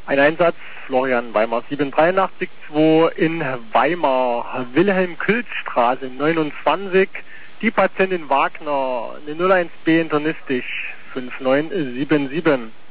Ein Einsatz, Florian Weimar 783-2 in Weimar, Wilhelm-Külz-Straße 29. Die Patientin Wagner, eine 01B internistisch, 5977.